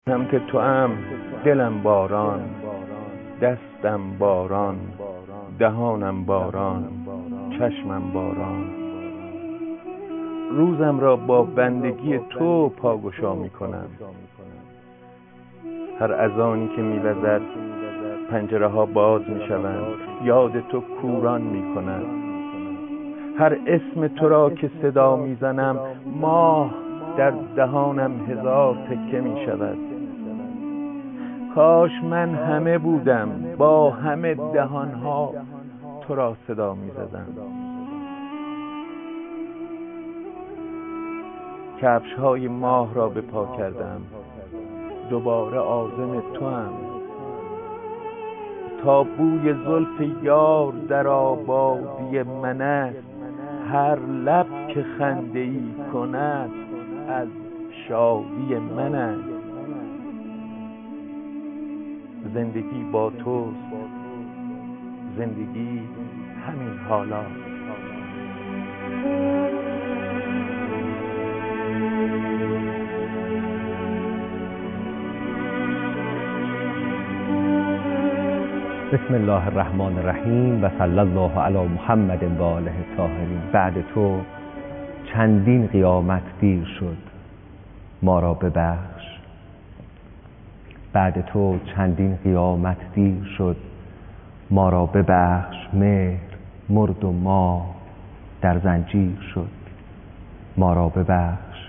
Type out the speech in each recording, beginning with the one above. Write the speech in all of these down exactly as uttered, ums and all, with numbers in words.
سمت تو ام دلم باران، دستم باران، دهانم باران، چشمم باران. روزم را با بندگی تو پاگشا می کنم. هر اذانی که می وزد پنجره ها باز می شوند، یاد تو کوران می کنم. هر اسم تو را که صدا می زنم، ماه در دهانم هزار تکه می شود. کاش من همه بودم، با همه دهانها تو را صدا می زدم. کفش های ماه را به پا کردم، دوباره عازم تو هم. تا بوی زلف یار در آبادی من است، هر لب که خنده ای کند از شادی من است. زندگی با توست، زندگی همین حالا. بسم الله الرحمن الرحیم و صلی الله علی محمد و آله الطاهرین. بعد تو چندین قیامت دیر شد، ما را ببخش. بعد تو چندین قیامت دیر شد، ما را ببخش. مهر مرد و ما در زنجیر شد، ما را ببخش.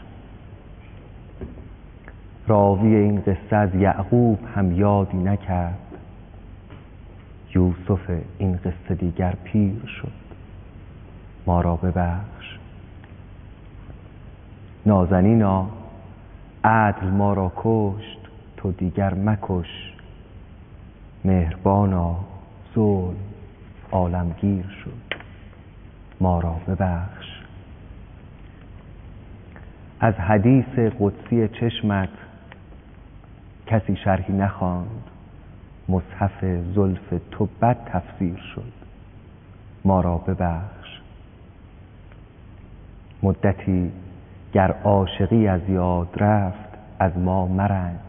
راوی این قصه از یعقوب هم یادی نکرد، یوسف این قصه دیگر پیر شد، ما را ببخش. نازنینا عدل ما را کشت، تو دیگر مکش. مهربانا ظلم عالمگیر شد، ما را ببخش. از حدیث قدسی چشمت کسی شرحی نخواند، مصحف زلف تو بد تفسیر شد، ما را ببخش. مدتی گر عاشقی از یاد رفت، از ما مرنج.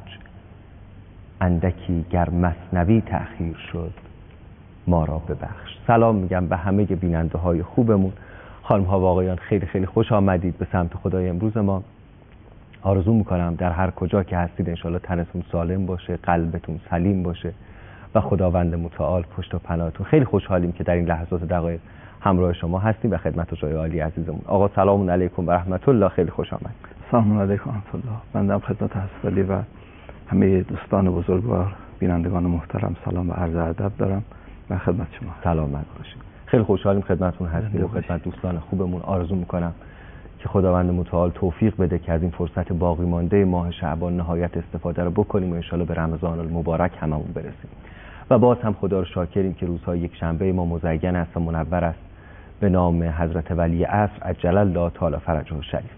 اندکی گر مثنوی تأخیر شد، ما را ببخش. سلام میگم به همه بیننده های خوبمون. خانم ها و آقایان، خیلی خیلی خوش آمدید به سمت خدای امروز ما. آرزو میکنم در هر کجا که هستید انشالله تنتون سالم باشه، قلبتون سلیم باشه و خداوند متعال پشت و پناهتون. خیلی خوشحالیم که در این لحظات دقایق همراه شما هستیم و خدمت جای عالی عزیزمون. آقا سلام علیکم و رحمت الله، خیلی خوش آمد. سلام علیکم و رحمت الله. بنده خدمت حضرت و همه دوستان بزرگوار بینندگان محترم سلام و عرض ادب دارم و خدمت شما. سلامت باشید. خیلی خوشحالیم خدمتتون هستیم و خدمت دوستان خوبمون. آرزو میکنم که خداوند متعال توفیق بده که از این فرصت باقی مانده ماه شعبان نهایت استفاده رو بکنیم و ان شاءالله به رمضان المبارک هممون برسیم. و باز هم خدا رو شاکریم که روزهای یک شنبه ما مزین است و منور است به نام حضرت ولی عصر عجل الله تعالی فرجه الشریف.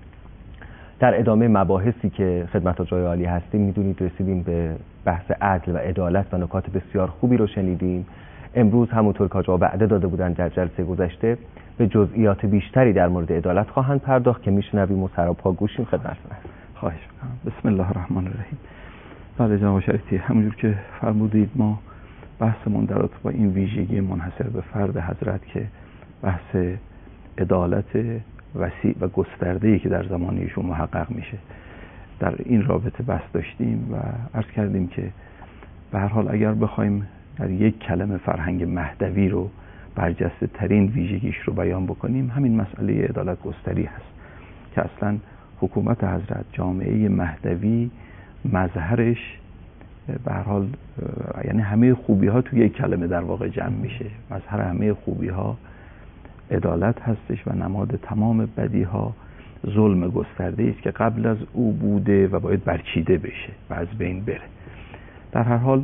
در ادامه مباحثی که خدمت جای عالی هستیم، میدونید رسیدیم به بحث عدل و عدالت و نکات بسیار خوبی رو شنیدیم. امروز همونطور که حاج آقا وعده داده بودن در جلسه گذشته به جزئیات بیشتری در مورد عدالت خواهند پرداخت که میشنویم و سراپا گوشیم خدمتتون هست. خواهش می‌کنم. بسم الله الرحمن الرحیم. بله جناب شریفی، همونجور که فرمودید ما بحثمون در رابطه با این ویژگی منحصر به فرد حضرت که بحث عدالت وسیع و گسترده‌ای که در زمان ایشون محقق میشه در این رابطه بحث داشتیم و عرض کردیم که به هر حال اگر بخوایم در یک کلمه فرهنگ مهدوی رو برجسته ترین ویژگیش رو بیان بکنیم، همین مسئله عدالت گستری هست که اصلا حکومت حضرت، جامعه مهدوی، مظهرش به هر حال یعنی همه خوبی ها توی یک کلمه در واقع جمع میشه. مظهر همه خوبی ها عدالت هستش و نماد تمام بدی ها ظلم گسترده است که قبل از او بوده و باید برچیده بشه و از بین بره. در هر حال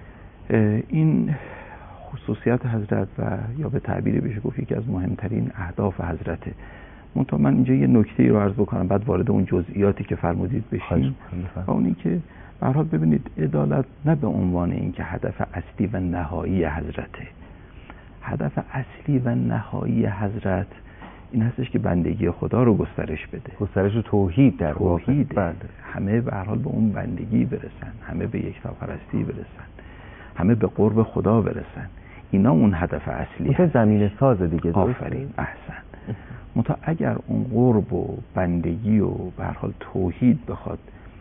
این خصوصیت حضرت و یا به تعبیری بشه گفت یکی از مهمترین اهداف حضرته. منتها من اینجا یه نکته‌ای رو عرض بکنم بعد وارد اون جزئیاتی که فرمودید بشیم. و اونی که به هر حال ببینید عدالت نه به عنوان اینکه هدف اصلی و نهایی حضرته. هدف اصلی و نهایی حضرت این هستش که بندگی خدا رو گسترش بده، گسترش توحید در توحید. بله. همه به هر حال به اون بندگی برسن، همه به یکتاپرستی برسن، همه به قرب خدا برسن. اینا اون هدف اصلی مثل زمین ساز دیگه. آفرین، احسن. متا اگر اون قرب و بندگی و به هر حال توحید بخواد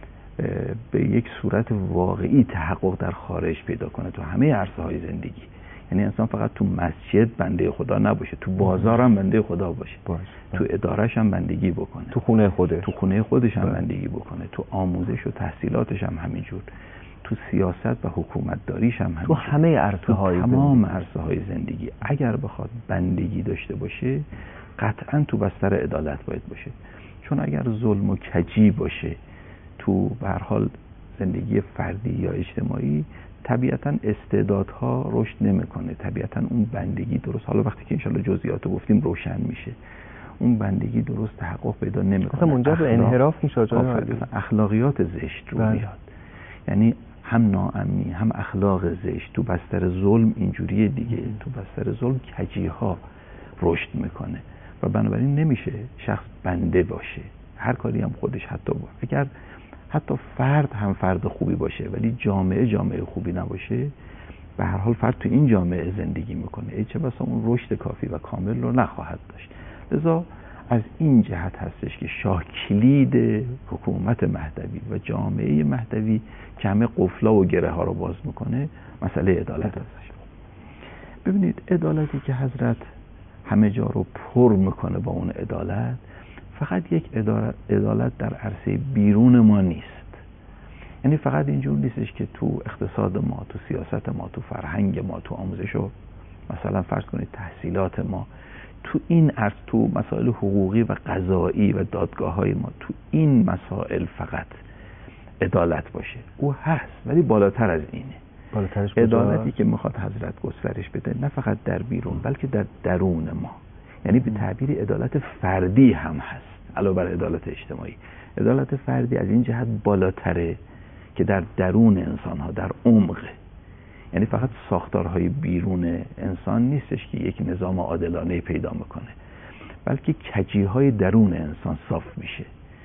به یک صورت واقعی تحقق در خارج پیدا کنه تو همه عرصه‌های زندگی، یعنی انسان فقط تو مسجد بنده خدا نباشه، تو بازار هم بنده خدا باشه، باشه. تو ادارهش هم بندگی بکنه، تو خونه خودش تو خونه خودش هم بندگی بکنه، تو آموزش و تحصیلاتش هم همینجور، تو سیاست و حکومت داریش هم همینجور، تو همه عرصه‌های تمام عرصه‌های زندگی اگر بخواد بندگی داشته باشه قطعاً تو بستر عدالت باید باشه. چون اگر ظلم و کجی باشه تو به هر حال زندگی فردی یا اجتماعی، طبیعتاً استعدادها رشد نمیکنه، طبیعتاً اون بندگی درست، حالا وقتی که انشالله جزئیات رو گفتیم روشن میشه، اون بندگی درست تحقق پیدا نمیکنه، مثلا منجر به انحراف میشه، اخلاقیات زشت رو بله. میاد. یعنی هم ناامنی هم اخلاق زشت تو بستر ظلم اینجوریه دیگه، تو بستر ظلم کجی ها رشد میکنه و بنابراین نمیشه شخص بنده باشه، هر کاری هم خودش حتی با. اگر حتی فرد هم فرد خوبی باشه ولی جامعه جامعه خوبی نباشه، به هر حال فرد تو این جامعه زندگی میکنه، ای چه بسا اون رشد کافی و کامل رو نخواهد داشت. لذا از این جهت هستش که شاه کلید حکومت مهدوی و جامعه مهدوی که همه قفلا و گره ها رو باز میکنه مسئله عدالت هستش. ببینید عدالتی که حضرت همه جا رو پر میکنه با اون عدالت، فقط یک عدالت در عرصه بیرون ما نیست. یعنی فقط اینجور نیستش که تو اقتصاد ما، تو سیاست ما، تو فرهنگ ما، تو آموزش و مثلا فرض کنید تحصیلات ما، تو این عرص، تو مسائل حقوقی و قضایی و دادگاه های ما، تو این مسائل فقط عدالت باشه. او هست ولی بالاتر از اینه. بالاترش عدالتی که میخواد حضرت گسترش بده نه فقط در بیرون بلکه در درون ما، یعنی به تعبیر عدالت فردی هم هست علاوه بر عدالت اجتماعی. عدالت فردی از این جهت بالاتره که در درون انسان ها، در عمق، یعنی فقط ساختارهای بیرون انسان نیستش که یک نظام عادلانه پیدا میکنه، بلکه کجیهای درون انسان صاف میشه،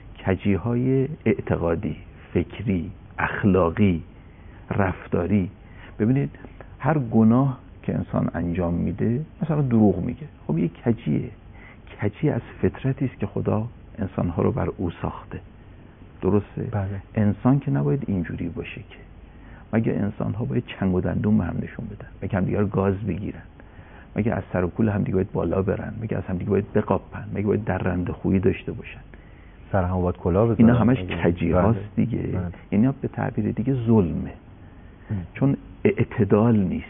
کجیهای اعتقادی، فکری، اخلاقی، رفتاری. ببینید هر گناه که انسان انجام میده، مثلا دروغ میگه، خب یک کجیه، کجی از فطرتی است که خدا انسانها رو بر او ساخته. درسته؟ بله. انسان که نباید اینجوری باشه که، مگه انسان ها باید چنگ و دندون به هم نشون بدن، مگه هم دیگر گاز بگیرن، مگه از سر و کول هم دیگه باید بالا برن، مگه از هم دیگه باید بقاپن، مگه باید درنده خویی داشته باشن، سر هم باید کلاه بزنن. اینا همش کجی هاست دیگه. اینا به تعبیر دیگه ظلمه. ام. چون اعتدال نیست.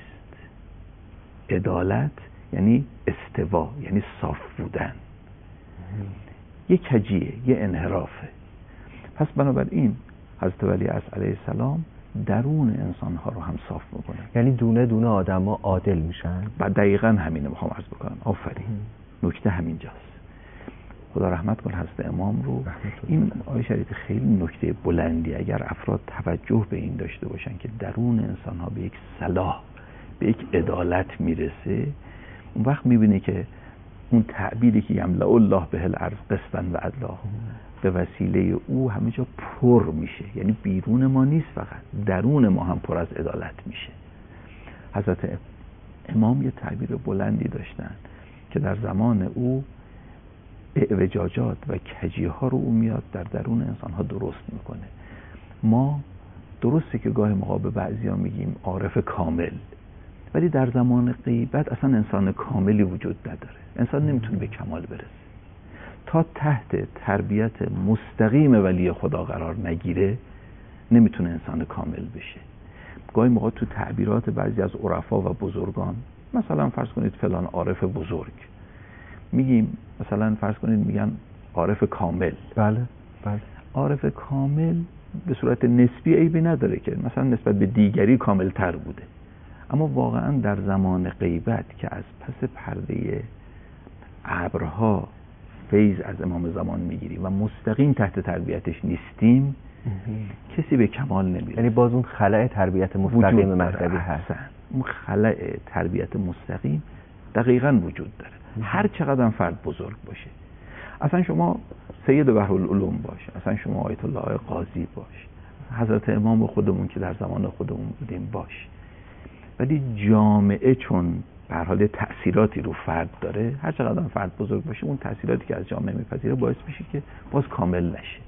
عدالت یعنی استوا، یعنی صاف بودن. یه کجیه، یه انحرافه. پس بنابراین حضرت ولی عصر علیه السلام درون انسان ها رو هم صاف میکنه، یعنی دونه دونه آدم ها عادل میشن. و دقیقاً همینه میخوام عرض بکنم. آفرین. نکته همینجاست. خدا رحمت کن حضرت امام رو. این آیه شریف خیلی نکته بلندی، اگر افراد توجه به این داشته باشن که درون انسان ها به یک صلاح، به یک عدالت میرسه، اون وقت میبینه که اون تعبیری که یملأ الله به الارض قسطا و عدلا، به وسیله او همه جا پر میشه. یعنی بیرون ما نیست، فقط درون ما هم پر از عدالت میشه. حضرت امام یه تعبیر بلندی داشتن که در زمان او اعوجاجات و کجی ها رو او میاد در درون انسان ها درست میکنه. ما درسته که گاهی موقع به بعضی ها میگیم عارف کامل، ولی در زمان غیبت اصلا انسان کاملی وجود نداره. انسان نمیتونه به کمال برسه تا تحت تربیت مستقیم ولی خدا قرار نگیره، نمیتونه انسان کامل بشه. گاهی موقع تو تعبیرات بعضی از عرفا و بزرگان، مثلا فرض کنید فلان عارف بزرگ، میگیم مثلا فرض کنید میگن عارف کامل. بله بله. عارف کامل به صورت نسبی عیبی نداره که مثلا نسبت به دیگری کامل تر بوده، اما واقعا در زمان غیبت که از پس پرده ابرها فیض از امام زمان میگیریم و مستقیم تحت تربیتش نیستیم، کسی به کمال نمیرسه. یعنی باز اون خلأ تربیت مستقیم مهدوی هست. اون خلأ تربیت مستقیم دقیقاً وجود داره. هر چقدر فرد بزرگ باشه. اصلا شما سید بحرالعلوم باش، اصلا شما آیت الله قاضی باش، حضرت امام خودمون که در زمان خودمون بودیم باش، ولی جامعه چون به هر حال تأثیراتی رو فرد داره، هر چقدر فرد بزرگ باشه اون تأثیراتی که از جامعه میپذیره باعث میشه که باز کامل نشه.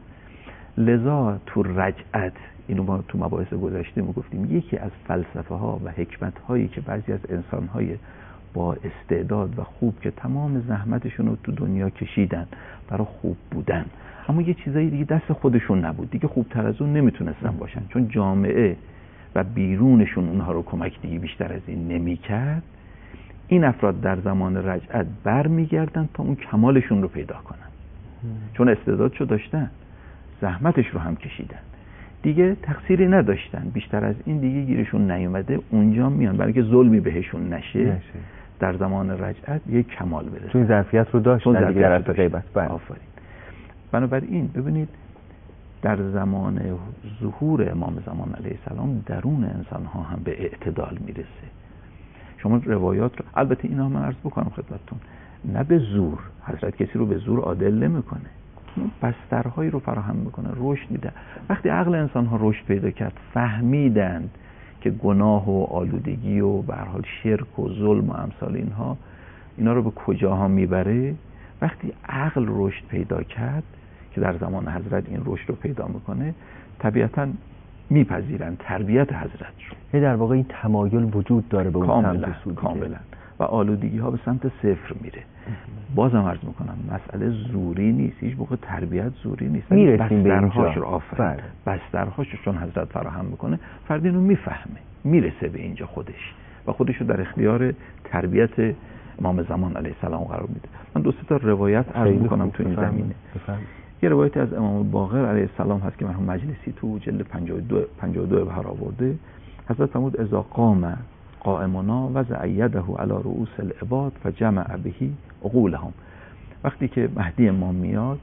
لذا تو رجعت، اینو ما تو مباحث گذشته ما گفتیم، یکی از فلسفه ها و حکمت هایی که بعضی از انسان های با استعداد و خوب که تمام زحمتشون رو تو دنیا کشیدن برای خوب بودن، اما یه چیزایی دیگه دست خودشون نبود، دیگه خوبتر از اون نمیتونستن باشن، چون جامعه و بیرونشون اونها رو کمک دیگه بیشتر از این نمیکرد، این افراد در زمان رجعت برمیگردن تا اون کمالشون رو پیدا کنن، چون استعدادشو داشتن، زحمتش رو هم کشیدن، دیگه تقصیری نداشتن، بیشتر از این دیگه گیرشون نیومده، اونجا میان برای که ظلمی بهشون نشه, نشه. در زمان رجعت یک کمال برسن، چون ظرفیت رو داشت در دیگر غیبت. آفرین. بنابراین ببینید در زمان ظهور امام زمان علیه السلام درون انسان ها هم به اعتدال میرسه. شما روایات رو، البته اینا من عرض بکنم خدمتتون، نه به زور، حضرت کسی رو به زور عادل نمیکنه، بسترهایی رو فراهم میکنه، رشد میده. وقتی عقل انسان ها رشد پیدا کرد، فهمیدند که گناه و آلودگی و به هر حال شرک و ظلم و امثال اینها اینا رو به کجاها میبره، وقتی عقل رشد پیدا کرد که در زمان حضرت این رشد رو پیدا میکنه، طبیعتاً میپذیرن تربیت حضرت رو. در واقع این تمایل وجود داره به اون سمت سودی کاملا و آلودگی ها به سمت صفر میره. بازم عرض میکنم مسئله زوری نیست، هیچ موقع تربیت زوری نیست، میرسیم به اینجا رو آفرین بسترهاش چون حضرت فراهم میکنه، فرد اینو میفهمه، میرسه به اینجا خودش و خودش رو در اختیار تربیت امام زمان علیه السلام قرار میده. من دو سه تا روایت عرض میکنم تو این زمینه. بفرم. یه روایت از امام باقر علیه السلام هست که مرحوم مجلسی تو جلد پنجاه و دو بهار آورده. حضرت فرمود اذا قام قائمنا وضع یده علی رؤوس العباد فجمع به عقولهم. وقتی که مهدی امام میاد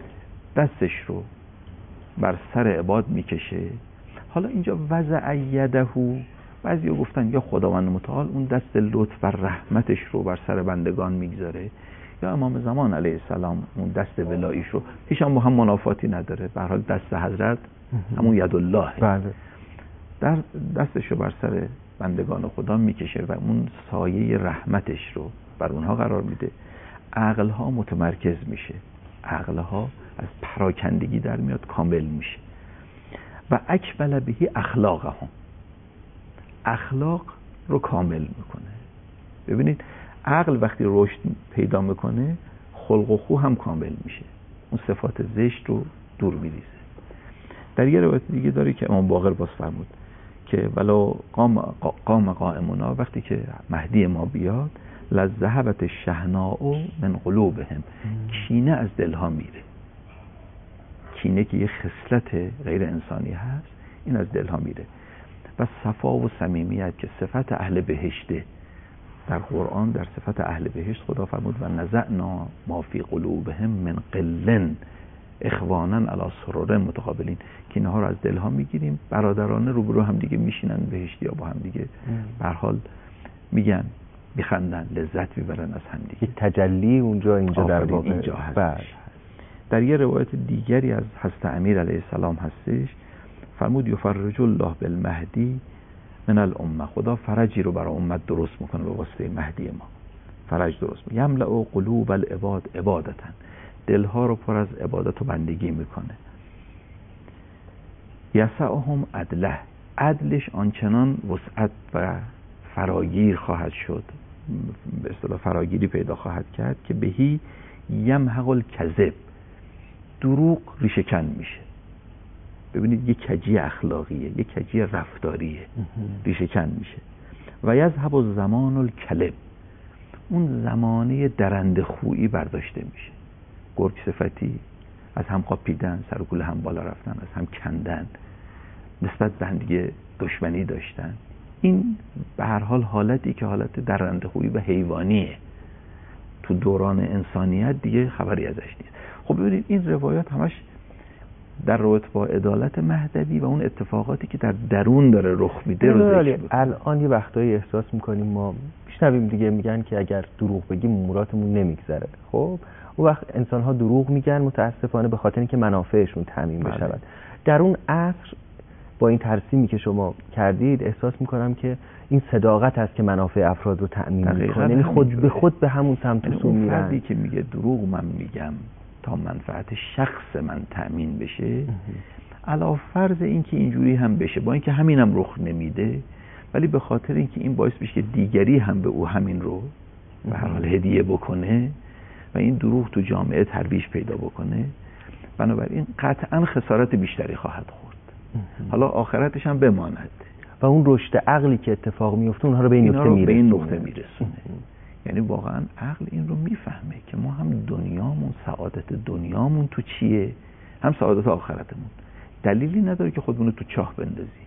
دستش رو بر سر عباد میکشه. حالا اینجا وضع یده، بعضیا گفتن یا خداوند متعال اون دست لطف و رحمتش رو بر سر بندگان میگذاره، یا امام زمان علیه السلام اون دست ولاییش رو، هیچ هم با هم منافاتی نداره، به هر حال دست حضرت همون ید الله، بله، در دستش رو بر سر بندگان خدا میکشه و اون سایه رحمتش رو بر اونها قرار میده. عقلها متمرکز میشه، عقلها از پراکندگی در میاد، کامل میشه. و اکمل بهی اخلاقهم، اخلاق رو کامل میکنه. ببینید عقل وقتی رشد پیدا میکنه خلق و خو هم کامل میشه، اون صفات زشت رو دور میریزه. در یه روایت دیگه داره که امام باقر باز فرمود که ولو قام قام قائمنا، وقتی که مهدی ما بیاد لذهبت الشحناء من قلوبهم، کینه از دلها میره. کینه که یه خصلت غیر انسانی هست، این از دلها میره. و صفا و صمیمیت که صفت اهل بهشته، در قرآن در صفت اهل بهشت خدا فرمود و نزعنا ما فی قلوبهم من غل اخوانا علی سرر متقابلین، که اینها رو از دلها میگیریم، برادرانه روبرو هم دیگه میشینن بهشتی یا با هم دیگه به هر حال میگن، میخندن، لذت میبرن از هم دیگه. تجلی اونجا اینجا در واقع اینجا هست. در یه روایت دیگری از حضرت امیر علیه السلام هستش، فرمود یفرج الله بالمهدی من الامه، خدا فرجی رو برای امت درست میکنه به واسطه مهدی ما، فرج درست میکنه. یملأ قلوب العباد عبادتا، دلها رو پر از عبادت و بندگی میکنه. یسعهم عدله، عدلش آنچنان وسعت و فراگیر خواهد شد، به اصطلاح فراگیری پیدا خواهد کرد که بهی یمحق الکذب، دروغ ریشه‌کن میشه. ببینید یک کجی اخلاقیه، یک کجی رفتاریه، ریشه‌کن میشه. و یذهب الزمان الکلب، اون زمانه درنده خویی برداشته میشه. گرگ صفتی، از هم قاپیدن، سر و کول هم بالا رفتن، از هم کندن، نسبت به هم دیگه دشمنی داشتن، این به هر حال حالتی که حالت درنده خویی و حیوانیه، تو دوران انسانیت دیگه خبری ازش نیست. خب ببینید این روایات همش در رابطه با عدالت مهدوی و اون اتفاقاتی که در درون داره رخ میده رو ذکر می‌کنه. الان یه وقتایی احساس میکنیم ما میشنویم دیگه، میگن که اگر دروغ بگیم اموراتمون نمیگذره. خب اون وقت انسان ها دروغ میگن متاسفانه به خاطر اینکه منافعشون تامین بشود. در اون عصر با این ترسیمی که شما کردید احساس میکنم که این صداقت است که منافع افراد رو تامین میکنه، یعنی خود به خود به همون سمت یعنی سو میرن. فردی که میگه دروغ من میگم تا منفعت شخص من تامین بشه، علاوه فرض این که اینجوری هم بشه، با اینکه همینم رخ نمیده، ولی به خاطر اینکه این باعث بشه که دیگری هم به او همین رو به هر حال هدیه بکنه و این دروغ تو جامعه ترویج پیدا بکنه، بنابراین قطعا خسارت بیشتری خواهد خورد. حالا آخرتش هم بماند و اون رشد عقلی که اتفاق میفته اونها رو به این نقطه میرسونه. به این نقطه میرسونه. یعنی واقعا عقل این رو میفهمه که ما هم دنیامون، سعادت دنیامون تو چیه، هم سعادت آخرتمون. دلیلی نداره که خودمون رو تو چاه بندازیم،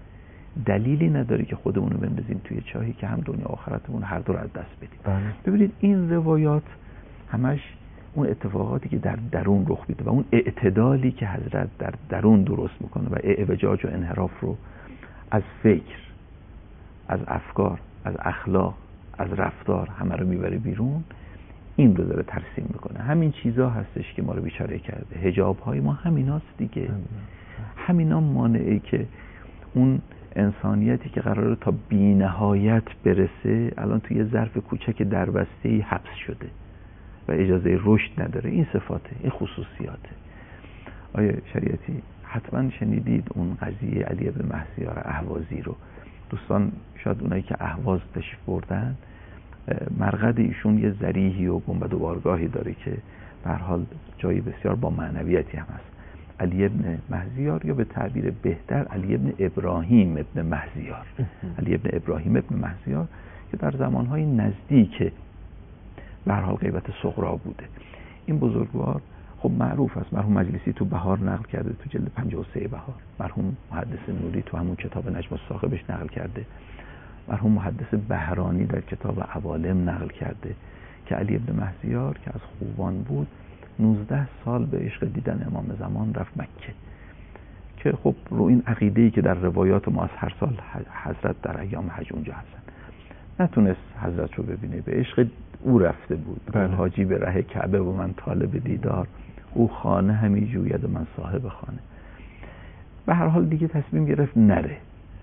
دلیلی نداره که خودمون رو بندازیم توی چاهی که هم دنیا آخرتمون هر دو رو از دست بدیم. بله. ببینید این روایات همش اون اتفاقاتی که در درون رخ میده و اون اعتدالی که حضرت در درون درست میکنه و اعوجاج و انحراف رو از فکر، از افکار، از اخلاق، از رفتار همه رو میبره بیرون، این رو داره ترسیم میکنه. همین چیزا هستش که ما رو بیچاره کرده. حجاب های ما همیناست دیگه. همینا مانعی که اون انسانیتی که قراره تا بی نهایت برسه الان توی ظرف کوچک دربسته‌ای حبس شده و اجازه رشد نداره. این صفاته، این خصوصیاته. آیا شریعتی حتما شنیدید اون قضیه علی بن مهسیار اهوازی رو. دوستان شاید اونایی که اهواز تشریف بردن، مرقد ایشون یه ضریحی و گنبد و بارگاهی داره که به هر حال جایی بسیار با معنویتی هم هست. علی ابن مهزیار، یا به تعبیر بهتر علی ابن ابراهیم ابن مهزیار علی ابن ابراهیم ابن مهزیار که در زمانهای نزدیک به هر حال غیبت صغرا بوده. این بزرگوار خب معروف است. مرحوم مجلسی تو بهار نقل کرده، تو جلد پنجاه و سه بهار. مرحوم محدث نوری تو همون کتاب نجم الثاقبش نقل کرده. مرحوم محدث بهرانی در کتاب عوالم نقل کرده که علی ابن مهزیار که از خوبان بود نوزده سال به عشق دیدن امام زمان رفت مکه، که خب رو این عقیده‌ای که در روایات ما از هر سال حضرت در ایام حج اونجا هستن، نتونست حضرت رو ببینه، به عشق او رفته بود. بله. حاجی به ره کعبه و من طالب دیدار، او خانه همی جوید و من صاحب خانه. به هر حال دیگه تصمیم گرفت نره.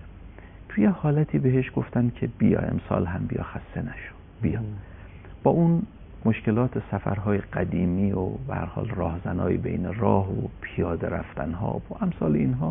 توی حالتی بهش گفتن که بیا امسال هم بیا، خسته نشو، بیا. با اون مشکلات سفرهای قدیمی و به هر حال راهزنای بین راه و پیاده رفتنها و امثال اینها،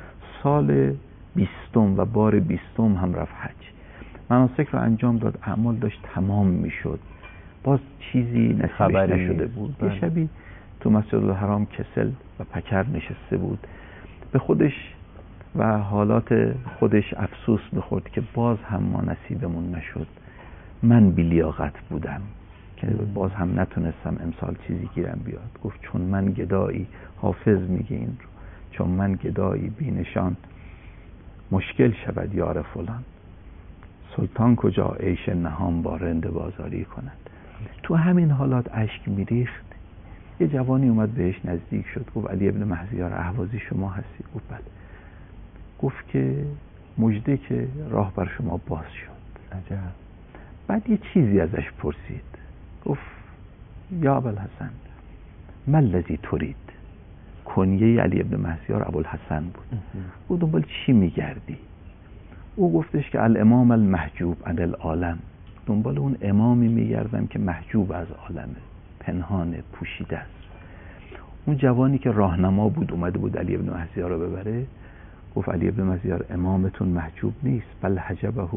سال بیستم و بار بیستم هم رفت حج. مناسک رو انجام داد، اعمال داشت تمام میشد، باز چیزی نصیبش نشده بود. یه شبی تو مسجد الحرام کسل و پکر نشسته بود، به خودش و حالات خودش افسوس میخورد که باز هم ما نصیبمون نشد، من بی لیاقت بودم که باز هم نتونستم امسال چیزی گیرم بیاد. گفت چون من گدایی، حافظ میگه این رو، چون من گدایی بی نشان، مشکل شود یار فلان، سلطان کجا عیش نهان با رند بازاری کند. تو همین حالات اشک میریخت. یه جوانی اومد بهش نزدیک شد، گفت علی ابن مهزیار اهوازی شما هستی؟ گفت بله. گفت که مژده که راه بر شما باز شد. عجب. بعد یه چیزی ازش پرسید، گفت یا ابوالحسن ما الذی ترید. کنیه علی ابن مهزیار ابوالحسن بود. او دنبال چی میگردی؟ او گفتش که الامام المحجوب عن العالم، دنبال اون امامی میگردم که محجوب از عالمه، پنهان، پوشیده است. اون جوانی که راهنما بود اومده بود علی ابن مهزیار رو ببره، گفت علی ابن مهزیار امامتون محجوب نیست، بل حجبه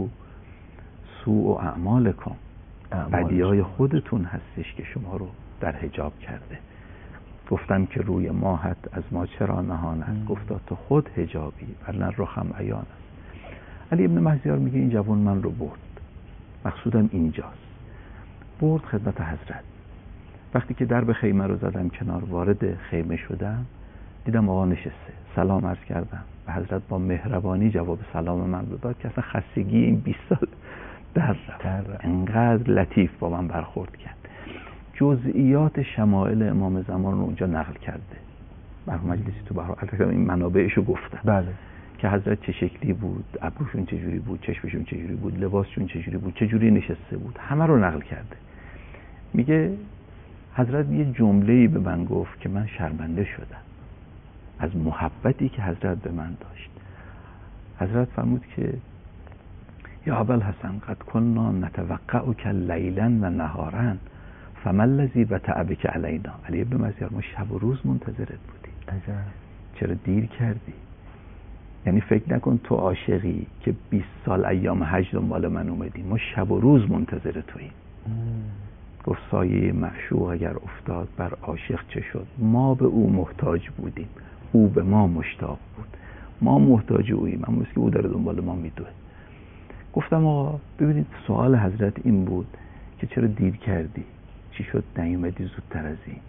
سوء اعمالکم، بدیهای خودتون هستش که شما رو در حجاب کرده. گفتم که روی ماهت از ما چرا نهان است؟ گفتا تو خود حجابی ورنه رخم عیان است. علی ابن مهزیار میگه این جوان من رو برد، مقصودم اینجاست، برد خدمت حضرت. وقتی که درب خیمه رو زدم کنار، وارد خیمه شدم، دیدم آقا نشسته. سلام عرض کردم و حضرت با مهربانی جواب سلام من رو داد که اصلا خستگی این بیست سال در رفت. انقدر لطیف با من برخورد کرد. جزئیات شمائل امام زمان رو اونجا نقل کرده. مرحوم مجلسی تو بهار البته این منابعش رو گفتن. بله. که حضرت چه شکلی بود، ابروشون چجوری بود، چشمشون چجوری بود، لباسشون چجوری بود، چجوری نشسته بود، همه رو نقل کرده. میگه حضرت یه جمله‌ای به من گفت که من شرمنده شدم از محبتی که حضرت به من داشت. حضرت فرمود که یا ابوالحسن قد کنا نتوقعک لیلا و نهارا فما الذی بطأ بک علینا. علی ابن مزیار ما شب و روز منتظرت بودیم، عجب چرا دیر کردی؟ یعنی فکر نکن تو عاشقی که بیست سال ایام حج دنبال من اومدی، ما شب و روز منتظر توییم. گفت سایه معشوق اگر افتاد بر عاشق چه شد؟ ما به او محتاج بودیم، او به ما مشتاق بود. ما محتاج اوییم، اما که او داره دنبال ما میدوه. گفتم آقا ببینید سوال حضرت این بود که چرا دیر کردی؟ چی شد نیومدی زودتر از این؟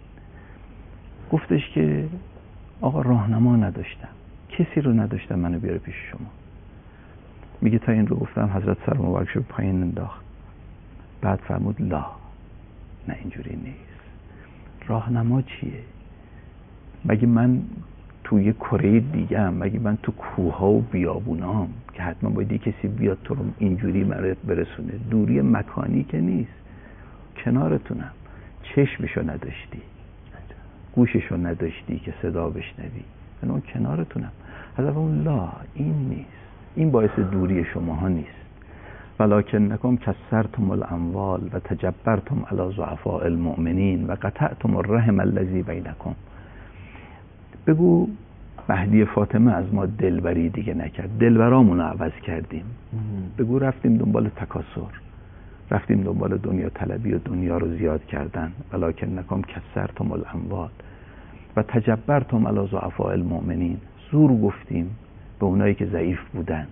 گفتش که آقا راهنما نداشتم، کسی رو نداشتم منو بیاره پیش شما. میگه تا این رو گفتم حضرت سر مبارکش رو پایین انداخت، بعد فرمود لا، نه اینجوری نیست. راهنما چیه؟ مگه من توی یه کره دیگه هم، مگه من تو کوها و بیابونام که حتما باید کسی بیاد تو رو اینجوری برسونه؟ دوری مکانی که نیست، کنارتونم. چشمشو نداشتی، گوششو نداشتی که صدا بشنوی، من اون کنارتونم. حضرت اون لا، این نیست، این باعث دوری شما ها نیست. ولکنکم کسرتم الاموال و تجبرتم علی ضعفاء المؤمنین و قطعتم الرحم الذی بینکم. بگو مهدی فاطمه از ما دلبری دیگه نکرد، دلبرامون رو عوض کردیم. بگو رفتیم دنبال تکاسر، رفتیم دنبال دنیا طلبی و دنیا رو زیاد کردن. ولکنکم کسرتم الاموال و تجبرتم علی ضعفاء المؤمنین. زور گفتیم به اونایی که ضعیف بودن.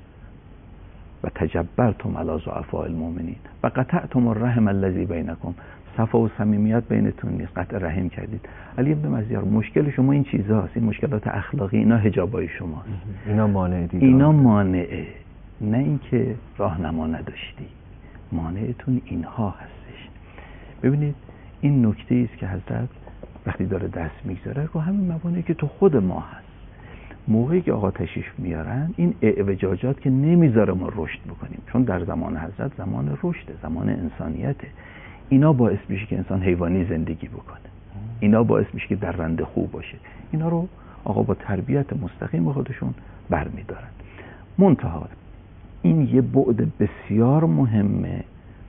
و تجبرتم علی ضعفاء المؤمنین و قطعتم الرحم الذی بینکم. صفا و صمیمیت بینتون نیست، قطع رحم کردید. علی ابن مزیار مشکل شما این چیزاست، این مشکلات اخلاقی، اینا حجابای شماست، اینا مانع دیگه، اینا مانعه، نه اینکه راهنما نداشتی. مانعتون اینها هستش. ببینید این نکته است که حضرت وقتی داره دست میگذاره رو همین مبانی که تو خود ما هست. موقعی که آقا تشریف میارن این اعوجاجات که نمیذاره ما رشد بکنیم، چون در زمان حضرت زمان رشده، زمان انسانیته، اینا باعث میشه که انسان حیوانی زندگی بکنه، اینا باعث میشه که درنده خوب باشه. اینا رو آقا با تربیت مستقیم خودشون برمیدارن. منتها این یه بعد بسیار مهمه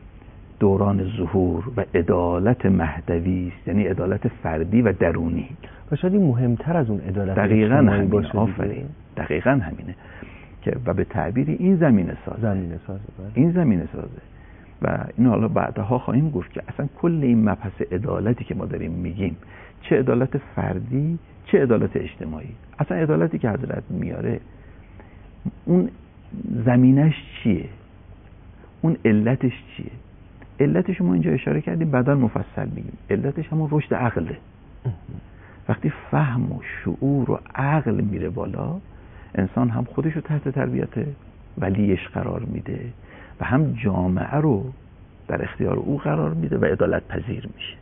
دوران ظهور و عدالت مهدوی است، یعنی عدالت فردی و درونی. و شاید این مهمتر از اون عدالت دقیقاً همینه باشه. آفرین، دقیقاً همینه که و به تعبیری این زمینه سازه، زمینه سازه این زمینه سازه. و این حالا بعدها خواهیم گفت که اصلا کل این مبحث عدالتی که ما داریم میگیم، چه عدالت فردی چه عدالت اجتماعی، اصلا عدالتی که حضرت میاره اون زمینش چیه، اون علتش چیه؟ علتش ما اینجا اشاره کردیم، بعدا مفصل میگیم. علتش همون رشد عقله. وقتی فهم و شعور و عقل میره بالا، انسان هم خودشو تحت تربیت ولیش قرار میده و هم جامعه رو در اختیار او قرار میده و عدالت پذیر میشه.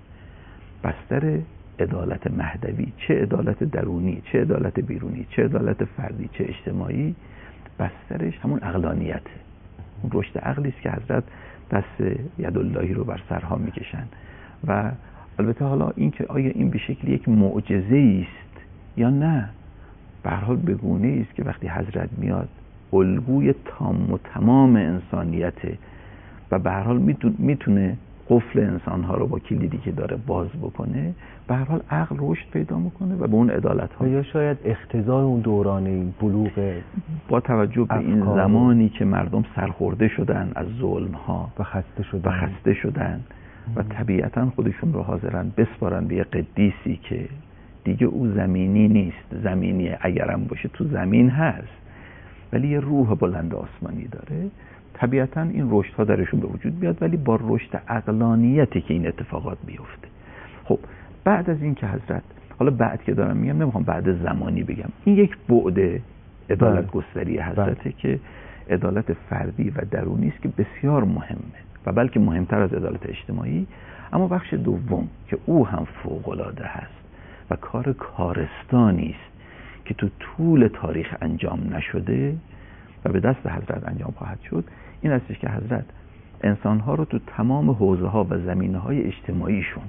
بستر عدالت مهدوی، چه عدالت درونی چه عدالت بیرونی، چه عدالت فردی چه اجتماعی، بسترش همون عقلانیته. اون رشد عقلی است که حضرت دست یداللهی رو بر سرها میکشن. و البته حالا این که آیا این به شکل یک معجزه است یا نه، به هر حال به گونه‌ای است که وقتی حضرت میاد الگوی تام و تمام انسانیته و به هر حال میتونه قفل انسانها رو با کلیدی که داره باز بکنه، به هر حال عقل رشد پیدا میکنه و به اون عدالت ها. یا شاید اختزال اون دوران بلوغ با توجه به این زمانی که مردم سرخورده شدن از ظلم ها و خسته شدن و خسته شدن و طبیعتا خودشون رو حاضرن بسپارن به یه قدیسی که دیگه او زمینی نیست، زمینیه، اگرم باشه تو زمین هست ولی یه روح بلند آسمانی داره. طبیعتا این رشد ها درشون به وجود بیاد، ولی با رشد عقلانیتی که این اتفاقات بیفته. خب بعد از این که حضرت، حالا بعد که دارم میگم نمیخوام بعد زمانی بگم، این یک بعد عدالت گستری حضرته که عدالت فردی و درونی است که بسیار مهمه و بلکه مهمتر از عدالت اجتماعی. اما بخش دوم که او هم فوق العاده هست و کار کارستانی است که تو طول تاریخ انجام نشده و به دست حضرت انجام خواهد شد این هستش که حضرت انسانها رو تو تمام حوزه‌ها و زمینه‌های اجتماعیشون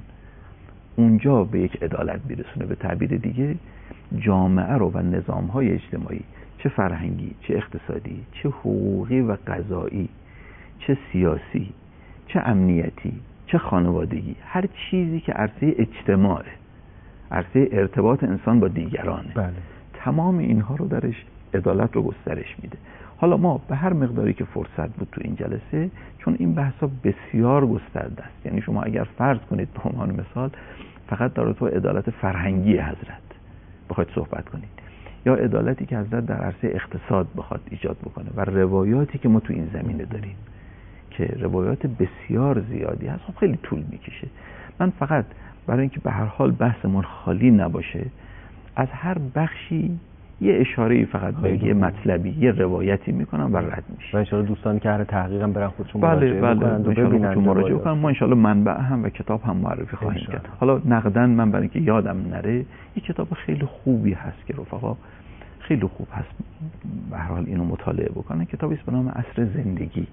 اونجا به یک عدالت برسونه. به تعبیر دیگه جامعه رو و نظام‌های اجتماعی، چه فرهنگی، چه اقتصادی، چه حقوقی و قضایی، چه سیاسی، چه امنیتی، چه خانوادگی، هر چیزی که عرصه اجتماعه، عرصه ارتباط انسان با دیگرانه، بله. تمام اینها رو درش عدالت رو گسترش میده. حالا ما به هر مقداری که فرصت بود تو این جلسه، چون این بحثا بسیار گسترده است، یعنی شما اگر فرض کنید به عنوان مثال فقط در تو عدالت فرهنگی حضرت بخواید صحبت کنید یا عدالتی که حضرت در عرصه اقتصاد بخواد ایجاد بکنه و روایاتی که ما تو این زمینه داریم که روایات بسیار زیادی هست، خب خیلی طول میکشه. من فقط برای اینکه به هر حال بحثمون خالی نباشه از هر بخشی یه اشاره‌ای فقط به یه مطلبی، یه روایتی میکنم و رد میشه. و ان شاءالله دوستان که هر تحقیقم برن خودشون بله مراجعه بله بکنن و ببینن، مراجعه کنن. ما ان شاءالله منبع هم و کتاب هم معرفی خواهیم کرد. حالا نقدن من برای اینکه یادم نره یه کتاب خیلی خوبی هست که رفقا خیلی خوب هست به هر حال اینو مطالعه بکنن. کتابی است به نام عصر زندگی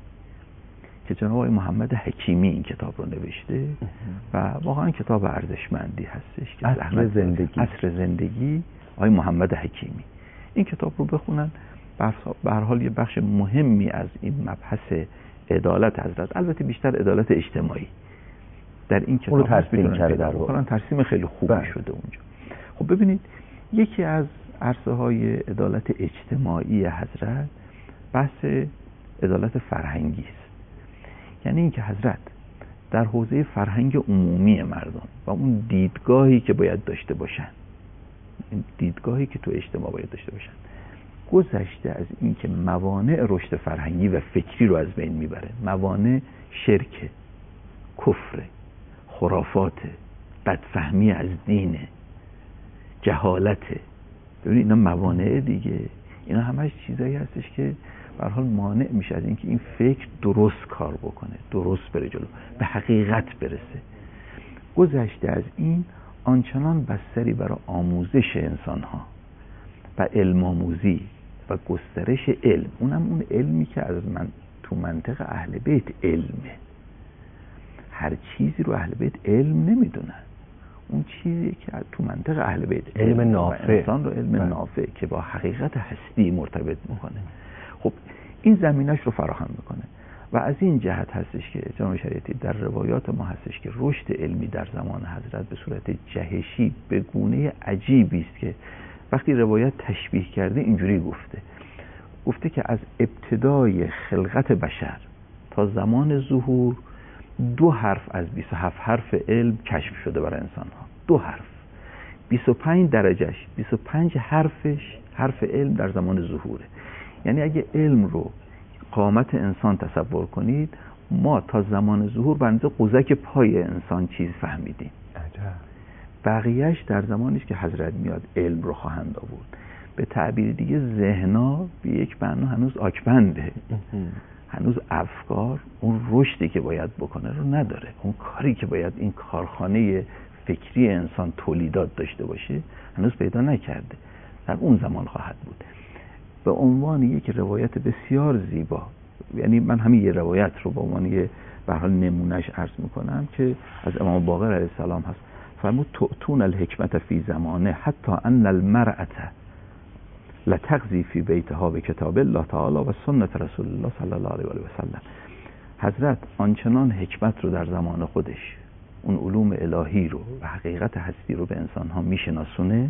که جناب آقای محمد حکیمی این کتاب رو نوشته و واقعا کتاب ارزشمندی هستش که عصر زندگی عصر زندگی آقای محمد حکیمی. این کتاب رو بخونن، به هر حال یه بخش مهمی از این مبحث عدالت حضرت، البته بیشتر عدالت اجتماعی در این کتاب ترسیم کرده، در واقع ترسیم خیلی خوبی بله. شده اونجا. خب ببینید یکی از عرصه های عدالت اجتماعی حضرت بحث عدالت فرهنگی است. یعنی اینکه حضرت در حوزه فرهنگ عمومی مردم و اون دیدگاهی که باید داشته باشن، این دیدگاهی که تو اجتماع باید داشته باشن، گذشته از این که موانع رشد فرهنگی و فکری رو از بین میبره، موانع شرک، کفر، خرافات، بدفهمی از دینه، جهالته. ببینید اینا موانع دیگه، اینا همش چیزایی هستش که به هر حال مانع میشه از اینکه این فکر درست کار بکنه، درست بره جلو، به حقیقت برسه. گذشته از این آنچنان بستری برای آموزش انسان ها و علم آموزی و گسترش علم، اونم اون علمی که از من تو منطق اهل بیت علمه. هر چیزی رو اهل بیت علم نمیدونن، اون چیزی که تو منطق اهل بیت علم, علم نافع، انسان رو علم نافع که با حقیقت هستی مرتبط میکنه. خب این زمینش رو فراهم میکنه و از این جهت هستش که جناب شریعتی در روایات ما هستش که رشد علمی در زمان حضرت به صورت جهشی به گونه عجیبی است که وقتی روایت تشبیه کرده اینجوری گفته گفته که از ابتدای خلقت بشر تا زمان ظهور دو حرف از بیست و هفت حرف علم کشف شده برای انسان ها. دو حرف، بیست و پنج درجهش، بیست و پنج حرفش حرف علم در زمان ظهوره. یعنی اگه علم رو قامت انسان تصور کنید، ما تا زمان ظهور به اندازه قوزک پای انسان چیز فهمیدیم. عجب. بقیهش در زمانی که حضرت میاد علم رو خواهند آورد. به تعبیر دیگه ذهنا به یک معنا هنوز آکبنده، هنوز افکار اون رشدی که باید بکنه رو نداره، اون کاری که باید این کارخانه فکری انسان تولیدات داشته باشه هنوز پیدا نکرده. در اون زمان خواهد بود. به عنوان یک روایت بسیار زیبا، یعنی من همین یه روایت رو به عنوان یه به هر حال نمونهش عرض میکنم که از امام باقر علیه السلام هست. فرمود تؤتون الحکمت فی زمانه حتی ان المرأة لتغزی فی بیتها به کتاب الله تعالی و سنت رسول الله صلی الله علیه و سلم. حضرت آنچنان حکمت رو در زمان خودش، اون علوم الهی رو و حقیقت هستی رو به انسانها میشناسونه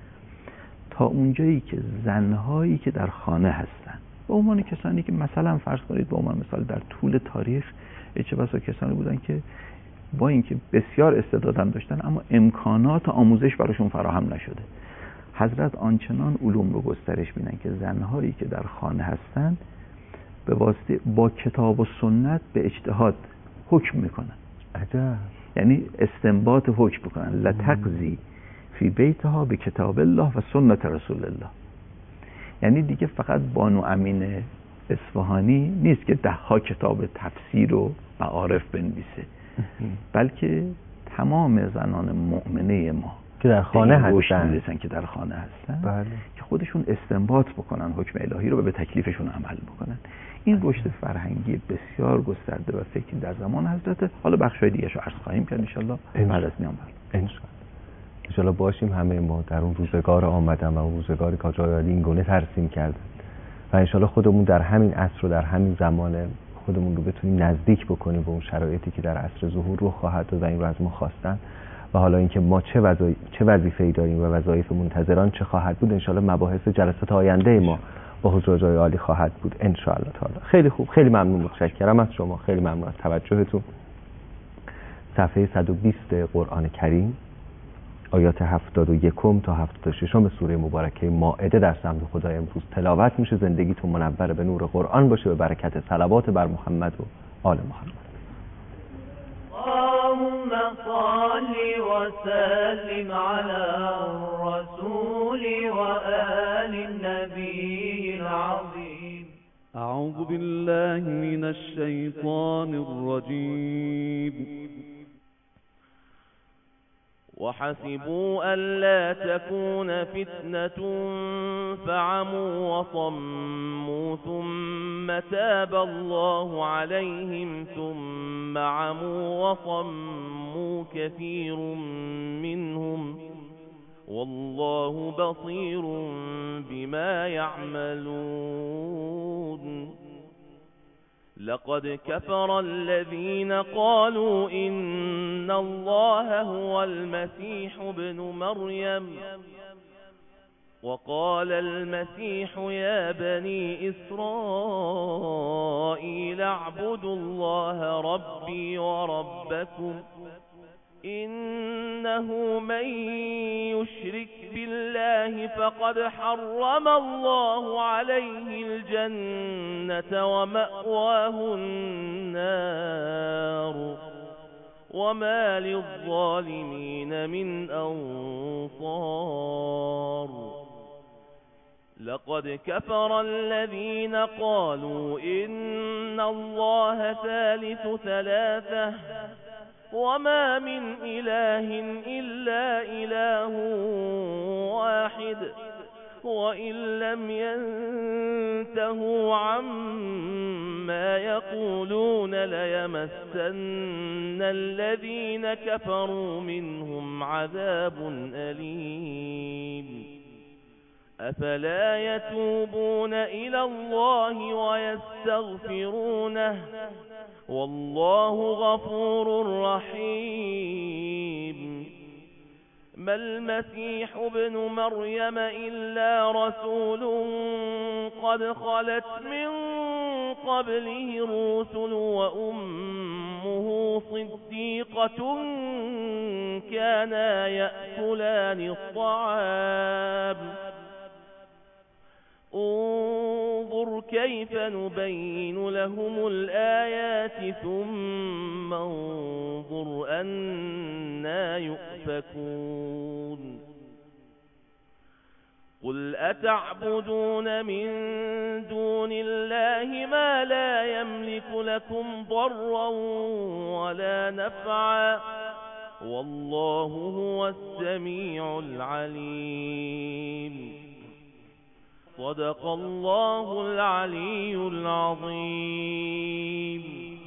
تا اونجایی که زنهایی که در خانه هستن، به عنوان کسانی که مثلا فرض کنید به عنوان مثال در طول تاریخ چه بسا کسانی بودن که با اینکه بسیار استعدادم داشتن اما امکانات آموزش براشون فراهم نشده، حضرت آنچنان علوم رو گسترش میدن که زنهایی که در خانه هستن به واسطه با کتاب و سنت به اجتهاد حکم میکنن. عجب. یعنی استنباط حکم بکنن. لتقضی فی بیتها به کتاب الله و سنت رسول الله. یعنی دیگه فقط بانو امین اصفهانی نیست که ده ها کتاب تفسیر و معارف بنویسه، بلکه تمام زنان مؤمنه ما که در خانه هستن که در خانه هستن بله. که خودشون استنباط بکنن حکم الهی رو و به تکلیفشون عمل بکنن. این رشد فرهنگی بسیار گسترده و فکری در زمان حضرت. حالا بخشای دیگه رو عرض خواهیم کرد ان شاء الله بعد از میان بر ان شاء الله باشیم همه ما در اون روزگار آمدن و اون روزگاری که حاج علی این گونه ترسیم کردن و ان شاء الله خودمون در همین عصر و در همین زمان خودمون رو بتونیم نزدیک بکنیم به اون شرایطی که در عصر ظهور رو خواهد داد و این رو از ما خواستن. و حالا اینکه ما چه وظایف چه وظیفه‌ای داریم و وظایف منتظران چه خواهد بود ان شاء الله مباحث جلسات آینده ما با حضور آقای عالی خواهد بود ان شاء الله تعالی. خیلی خوب، خیلی ممنون، متشکرم از شما، خیلی ممنون از توجهتون. صفحه صد و بیست قرآن کریم آیات هفتاد و یک تا هفتاد و شش سوره مبارکه مائده در سمت خدای امروز تلاوت میشه. زندگیتون منور به نور قرآن باشه به برکت صلوات بر محمد و آل محمد. اللهم صل وسلم على الرسول وآل النبي العظيم. أعوذ بالله من الشيطان الرجيم. وحسبوا ألا تكون فتنة فعموا وصموا ثم تاب الله عليهم ثم عموا وصموا كثير منهم والله بصير بما يعملون. لقد كفر الذين قالوا إن الله هو المسيح ابن مريم وقال المسيح يا بني إسرائيل اعبدوا الله ربي وربكم إنه من يشرك بالله فقد حرم الله عليه الجنة ومأواه النار وما للظالمين من أنصار. لقد كفر الذين قالوا إن الله ثالث ثلاثة وما من إله إلا إله واحد وإن لم ينتهوا عما يقولون ليمسن الذين كفروا منهم عذاب أليم. أفلا يتوبون إلى الله ويستغفرونه والله غفور رحيم. ما المسيح ابن مريم إلا رسول قد خلت من قبله الرسل وأمه صديقة كانا يأكلان الطعام انظر كيف نبين لهم الآيات ثم انظر أنا يؤفكون. قل أتعبدون من دون الله ما لا يملك لكم ضرا ولا نفعا والله هو السميع العليم. صدق الله العلي العظيم.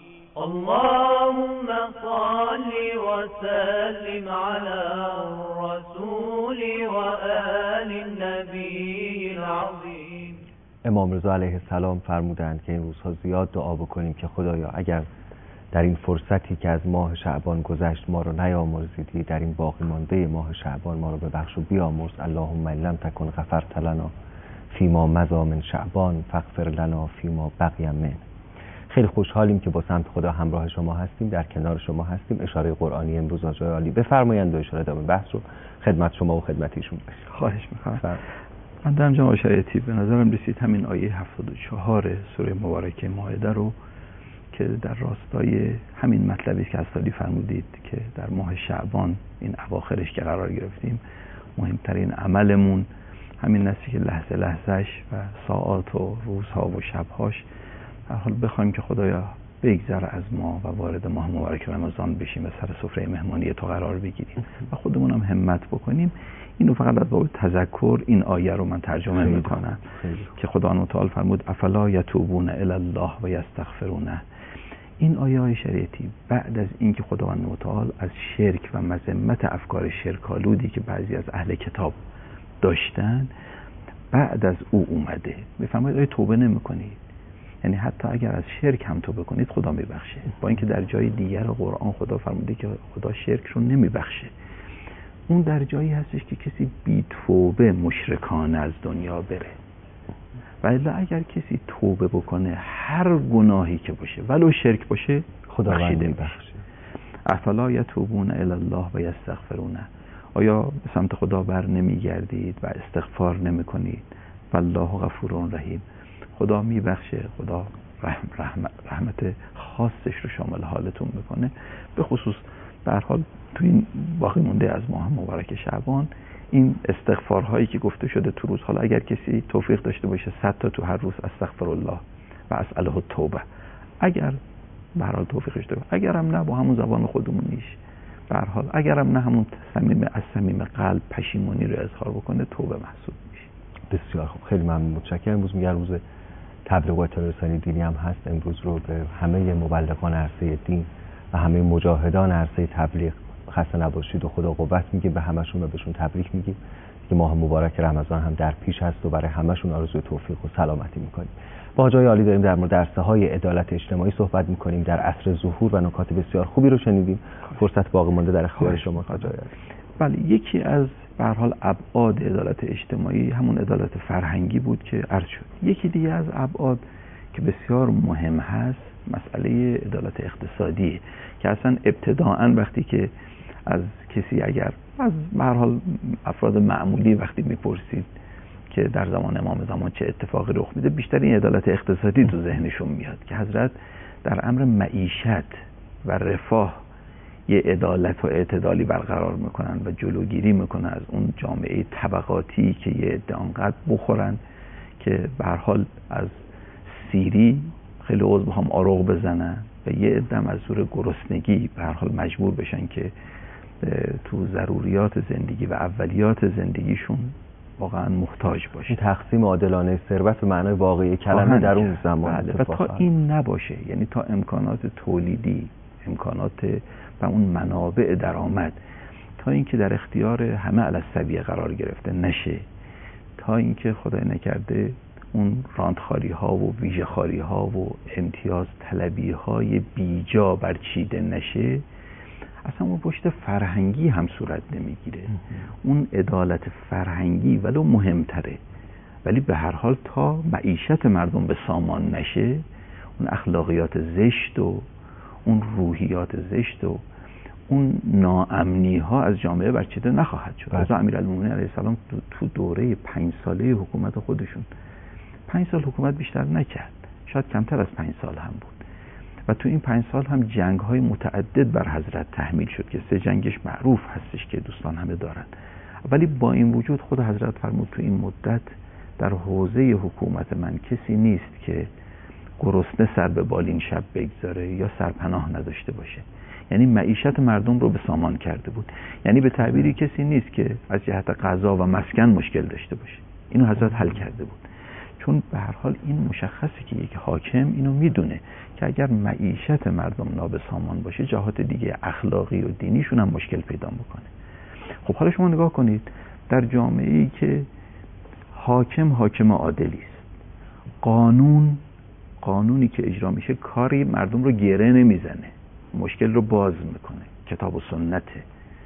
اللهم صل وسلم على الرسول وآل النبي العظيم. امام رضا علیه السلام فرمودند که این روزها زیاد دعا بکنیم که خدایا اگر در این فرصتی که از ماه شعبان گذشت ما رو نیامرزیدی، در این باقی مانده ماه شعبان ما رو ببخش و بیامرز. اللهم ان لم تکن غفرت لنا فیما مضی من شعبان فاغفر لنا فیما بقی منه. خیلی خوشحالیم که با سمت خدا همراه شما هستیم، در کنار شما هستیم. اشاره قرآنی امروز از آقای عالی بفرمایند و اشاره ادامه بحث رو خدمت شما و خدمت ایشون بشه. خواهش می‌کنم. من در جناب شریعتی به نظرم رسید همین آیه هفتاد و چهار سوره مبارکه مائده رو که در راستای همین مطلبی که از سالی فرمودید که در ماه شعبان این اواخرش که قرار گرفتیم مهمترین عملمون همین نستی که لحظه لحظهش و ساعات و روزها و شبهاش هر حال بخوایم که خدایا بگذر از ما و وارد ماه مبارک رمضان بشیم و سر سفره مهمانی تو قرار بگیریم و خودمون هم همت بکنیم. اینو فقط از باب تذکر این آیه رو من ترجمه میکنم که خدا تعالی فرمود افلا یتوبون الی الله و یستغفرونه. این آیه های شریعتی بعد از اینکه خداوند متعال از شرک و مذمت افکار شرک‌آلودی که بعضی از اهل کتاب داشتن بعد از او اومده میفرماید آیا توبه نمی‌کنید؟ یعنی حتی اگر از شرک هم توبه کنید خدا میبخشه، با اینکه در جای دیگر قرآن خدا فرموده که خدا شرک رو نمیبخشه. اون در جایی هستش که کسی بی توبه مشرکانه از دنیا بره، ولی اگر کسی توبه بکنه هر گناهی که باشه ولو شرک باشه خداوند میبخشه. افلا یتوبون الی الله و یستغفرونه. آیا به سمت خدا بر نمیگردید و استغفار نمیکنید؟ والله غفور رحیم. خدا میبخشه، خدا رحم رحمت, رحمت خاصش رو شامل حالتون میکنه. به خصوص به هر حال تو این باقی مونده از ماه مبارک شعبان این استغفارهایی که گفته شده تو روز، حالا اگر کسی توفیق داشته باشه صد تا تو هر روز استغفر الله و اسأله التوبه، اگر به هر حال توفیقش داره، اگرم نه با همون زبان خودمونیش، به هر حال اگرم نه همون صمیم از صمیم قلب پشیمونی رو اظهار بکنه توبه محسوب میشه. بسیار خوب، خیلی ممنون، متشکرم. امروز میگه روز تبلیغ و اطلاع رسانی دینی هم هست. امروز رو به همه مبلغان عرصه دین و همه مجاهدان عرصه تبلیغ خسته نباشید و خدا قوت میگه به همشون و بهشون تبریک میگیم که ماه مبارک رمضان هم در پیش هست و برای همشون آرزوی توفیق و سلامتی میکنیم. با جای عالی داریم در مورد عرصه های عدالت اجتماعی صحبت میکنیم. در عصر ظهور و نکات بسیار خوبی رو شنیدیم. فرصت باقی مونده در اختیار شما خواهد. بله، یکی از به هر حال ابعاد عدالت اجتماعی همون عدالت فرهنگی بود که عرض شد. یکی دیگه از ابعاد که بسیار مهم هست مسئله عدالت اقتصادی که اصلا ابتداءً وقتی که از کسی اگر از به هر حال افراد معمولی وقتی میپرسید که در زمان امام زمان چه اتفاقی رخ میده، بیشتر این عدالت اقتصادی تو ذهنشون میاد که حضرت در امر معیشت و رفاه یه عدالت و اعتدالی برقرار میکنن و جلوگیری میکنن از اون جامعه طبقاتی که یه عده آنقدر بخورن که به هر حال از سیری خیلی عضو هم آروغ بزنن و یه عده از زور گرسنگی به هر حال مجبور بشن که تو ضروریات زندگی و اولیات زندگیشون واقعا محتاج باشه. تقسیم عادلانه ثروت به معنای واقعی کلمه در اون زمان. بله. و تا این نباشه، یعنی تا امکانات تولیدی، امکانات و اون منابع درآمد تا اینکه در اختیار همه علی السویه قرار گرفته نشه، تا اینکه خدای نکرده اون راندخاری ها و ویژه خاری ها و امتیاز طلبی های بیجا برچیده نشه، اصلا اون رشد فرهنگی هم صورت نمیگیره. اون عدالت فرهنگی ولو مهمتره، ولی به هر حال تا معیشت مردم به سامان نشه، اون اخلاقیات زشت و اون روحیات زشت و اون ناامنی ها از جامعه برچیده نخواهد شد. از امیرالمومنین علیه السلام تو دوره پنج ساله حکومت خودشون پنج سال حکومت بیشتر نکرد، شاید کمتر از پنج سال هم بود، و تو این پنج سال هم جنگ های متعدد بر حضرت تحمیل شد که سه جنگش معروف هستش که دوستان همه دارن. ولی با این وجود خود حضرت فرمود تو این مدت در حوزه حکومت من کسی نیست که گرسنه سر به بالین شب بگذاره یا سرپناه نداشته باشه. یعنی معیشت مردم رو به سامان کرده بود. یعنی به تعبیری کسی نیست که از جهت غذا و مسکن مشکل داشته باشه. اینو حضرت حل کرده بود. چون به هر حال این مشخصه که یک حاکم اینو میدونه که اگر معیشت مردم نابسامان باشه، جهات دیگه اخلاقی و دینیشون هم مشکل پیدا میکنه. خب حالا شما نگاه کنید در جامعه‌ای که حاکم حاکم عادلی است، قانون قانونی که اجرا میشه کاری مردم رو گره نمیزنه، مشکل رو باز میکنه، کتاب و سنته،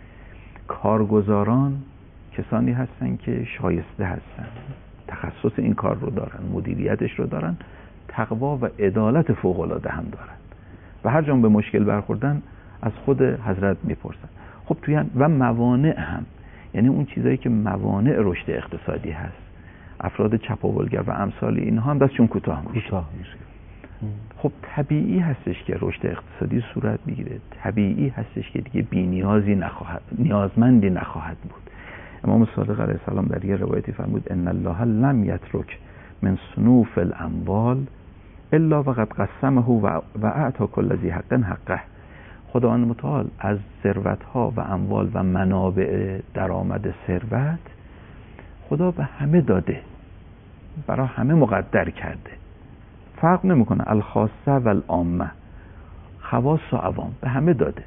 کارگزاران کسانی هستن که شایسته هستن، تخصص این کار رو دارن، مدیریتش رو دارن، تقوا و عدالت فوق العاده هم دارن و هر جا به مشکل برخوردن از خود حضرت میپرسن. خب توی و موانع هم، یعنی اون چیزایی که موانع رشد اقتصادی هست، افراد چپاولگر و امثال اینها هم دستشون کوتاه میشه. خب طبیعی هستش که رشد اقتصادی صورت بگیره، طبیعی هستش که دیگه بی‌نیازی نخواهد، نیازمندی نخواهد بود. امام صادق علیه السلام در یه روایتی فرمود ان الله لم یترک من صنوف الاموال الا وقد قسمه و اعطى کل ذی حق حقه. خداوند متعال از ثروت ها و اموال و منابع درآمد ثروت خدا به همه داده، برای همه مقدر کرده، فرق نمیکنه الخاصه و العامه، خواص و عوام، به همه داده.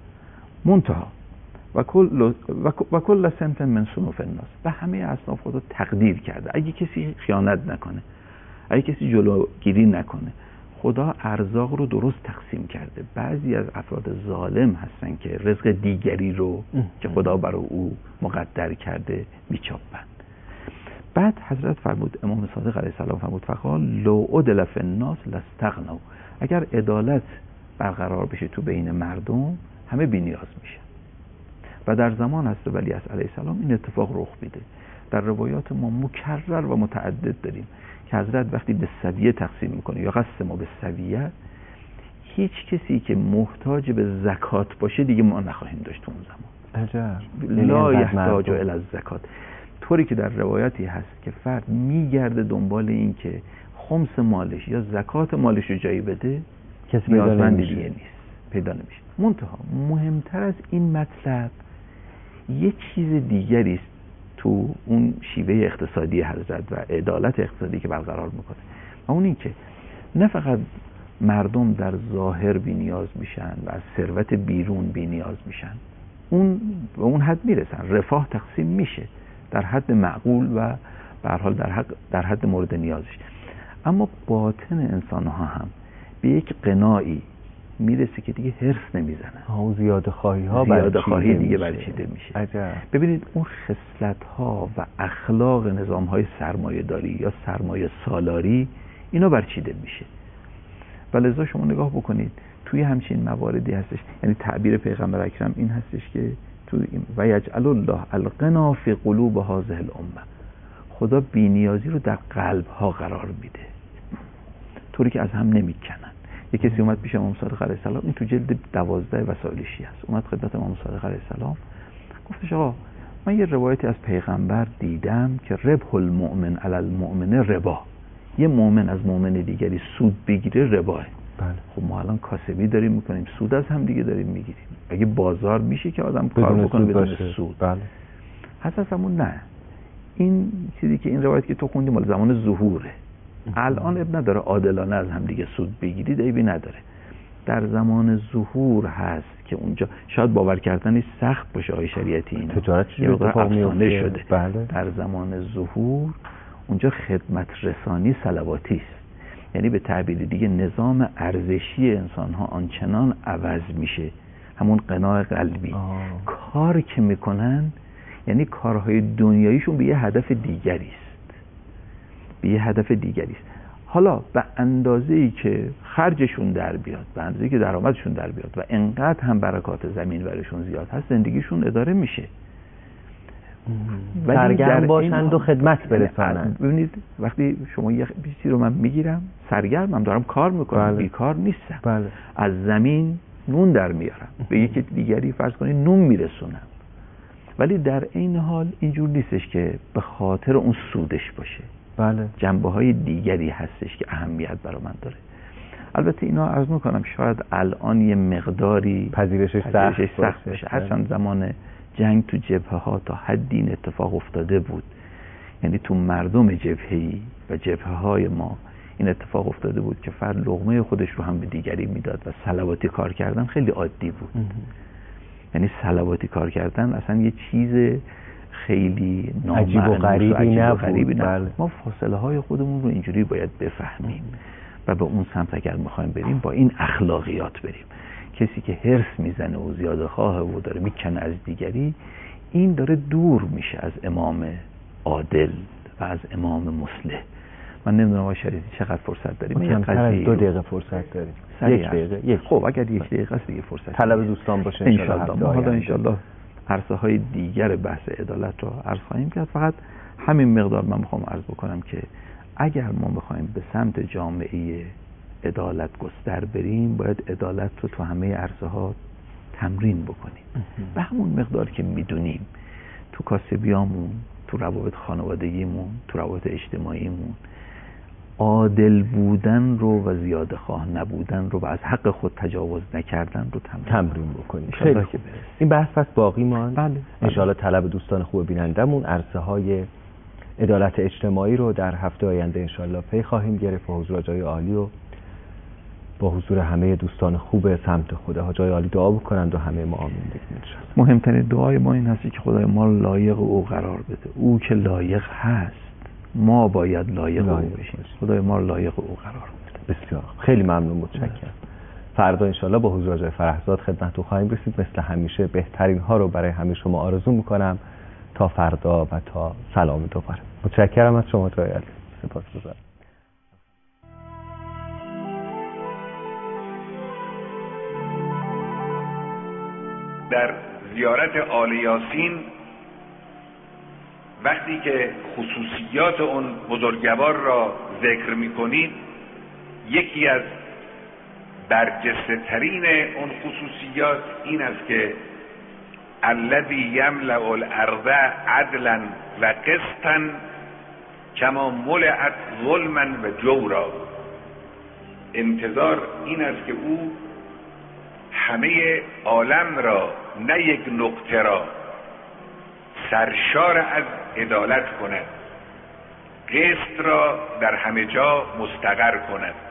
منتها و کل و کل صنف من صنوف الناس، به همه اصناف خدا تقدیر کرده. اگه کسی خیانت نکنه، اگه کسی جلوگیری نکنه، خدا ارزاق رو درست تقسیم کرده. بعضی از افراد ظالم هستن که رزق دیگری رو که خدا برای او مقدر کرده میچاپن. بعد حضرت فرمود، امام صادق علیه السلام فرمود فقال لو عدل فی الناس لاستغنوا. اگر عدالت برقرار بشه تو بین مردم، همه بی‌نیاز میشن. و در زمان حضرت ولیعصر علیه السلام این اتفاق رخ میده. در روایات ما مکرر و متعدد داریم که حضرت وقتی به سویه تقسیم میکنه یا قسم ما به سویه، هیچ کسی که محتاج به زکات باشه دیگه ما نخواهیم داشت تو اون زمان. عجب. لا یحتاج الی الزکات. طوری که در روایاتی هست که فرد میگرده دنبال این که خمس مالش یا زکات مالش رو جایی بده، کسی نیازمند دیگه نیست، پیدا نمیشه. منتها مهمتر از این مطلب یه چیز دیگری است تو اون شیوه اقتصادی حضرت و عدالت اقتصادی که برقرار میکنه، و اون این که نه فقط مردم در ظاهر بی نیاز میشن و از ثروت بیرون بی نیاز میشن، اون به اون حد میرسن، رفاه تقسیم میشه در حد معقول و به هر حال در حد در حد مورد نیازش، اما باطن انسان ها هم به یک قناعی میرسه که دیگه حرص نمیزنن. ها زیاده خواهی ها زیاده خواهی دیگه برچیده میشه. عجب. ببینید اون خصلت ها و اخلاق نظام های سرمایه داری یا سرمایه سالاری اینا برچیده میشه. و لذا شما نگاه بکنید توی همچین مواردی هستش، یعنی تعبیر پیغمبر اکرم این هستش که تو و یجعل الله الغنا فی قلوب هذه الامه، خدا بی‌نیازی رو در قلب ها قرار میده طوری که از هم نمیکنن. یکی کسی اومد پیش امام صادق علیه السلام، این تو جلد دوازده وسائل شیعه است، اومد خدمت امام صادق علیه السلام گفتش آقا من یه روایتی از پیغمبر دیدم که ربح المؤمن علی المؤمن ربا، یه مؤمن از مؤمن دیگری سود بگیره رباه. بله. خب ما الان کاسبی داریم میکنیم، سود از هم دیگه داریم میگیریم. اگه بازار میشه که آدم کار بکنه بدون سود. بله. حضرت همون نه، این چیزی که این روایت که تو خوندی مال زمان ظهوره، الان اب نداره عادلانه از هم دیگه سود بگیرید، عیبی نداره. در زمان ظهور هست که اونجا شاید باور کردنش سخت باشه آیه شریعتی، این تجارت چه اتفاق میفته شده. بله. در زمان ظهور اونجا خدمت رسانی صلواتی است، یعنی به تعبیر دیگه نظام ارزشی انسان ها آنچنان عوض میشه، همون قناع قلبی. آه. کار که میکنن یعنی کارهای دنیاییشون به یه هدف دیگری است، به یه هدف دیگری است. حالا به اندازه‌ای که خرجشون در بیاد، به اندازه‌ای که درآمدشون در بیاد و انقدر هم برکات زمین برشون زیاد هست، زندگیشون اداره میشه. سرگرم باشند و خدمت برسانند. ببینید وقتی شما یه چیزی رو من میگیرم، سرگرمم، دارم کار میکنم، بله. بیکار نیستم. بله. از زمین نون در میارم، به یکی دیگری فرض کنید نون میرسونم، ولی در این حال اینجور نیستش که به خاطر اون سودش باشه. بله. جنبه های دیگری هستش که اهمیت برای من داره. البته اینا عرض میکنم شاید الان یه مقداری پذیرشش سخت, سخت باشه، هرچند زمان جنگ تو جبهه ها تا حدی این اتفاق افتاده بود، یعنی تو مردم جبهه‌ای و جبهه های ما این اتفاق افتاده بود که فرد لقمه خودش رو هم به دیگری میداد و صلواتی کار کردن خیلی عادی بود. اه. یعنی صلواتی کار کردن اصلا یه چیز خیلی عجیب و غریبی نبود. بله. ما فاصله های خودمون رو اینجوری باید بفهمیم و به اون سمت اگر میخوایم بریم با این اخلاقیات بریم. کسی که حرص میزنه و زیاده خواه و داره میکنه از دیگری، این داره دور میشه از امام عادل و از امام مصلح. من نمیدونم آقای شریفی چقدر فرصت داریم؟ کمتر از دو دقیقه فرصت داریم. یک دقیقه. یک. خب اگر یک دقیقه است دیگه فرصت طلب دوستان باشه ان شاء الله. ما حالا ان شاء الله عرصه های دیگر بحث عدالت رو عرض خواهیم کرد. فقط همین مقدار من میخوام عرض بکنم که اگر ما بخوایم به سمت جامعه عدالت گستر بریم، باید عدالت رو تو همه عرصه ها تمرین بکنیم. به همون مقدار که میدونیم تو کاسبیامون، تو روابط خانوادگیمون، تو روابط اجتماعیمون، عادل بودن رو و زیاده خواه نبودن رو و از حق خود تجاوز نکردن رو تمرین, تمرین بکنیم. خیلی خوب. این بحث پس باقی ماند. بله. انشاءالله طلب دوستان خوب بینندمون عرصه های عدالت اجتماعی رو در هفته آینده انشاءالله پی خواهیم گرفت و حضور جای عالی و با حضور همه دوستان خوب سمت خدا جای عالی دعا بکنند و همه ما آمین بگیم انشاءالله. مهمترین دعای ما این هست که خدای ما لایق او قرار بده. او که لایق هست ما باید لایق, لایق او بشیم. خدای ما لایق او قرار بده. بسیار خیلی ممنون، متشکرم. فردا انشاءالله با حضور جای فرهزاد خدمتتون خواهیم رسید. مثل همیشه بهترین ها رو برای همه شما آرزو میکنم تا فردا و تا سلام دوباره. متشکرم از شما جای عالی. سپاسگزارم. در زیارت آل یاسین وقتی که خصوصیات اون بزرگوار را ذکر می‌کنید، یکی از برجسته ترین اون خصوصیات این است که الذی یملأ الارض عدلا و قسطا کما ملئت ظلما و جورا. انتظار این است که او همه عالم را، نه یک نقطه را، سرشار از عدالت کند، قسط را در همه جا مستقر کند.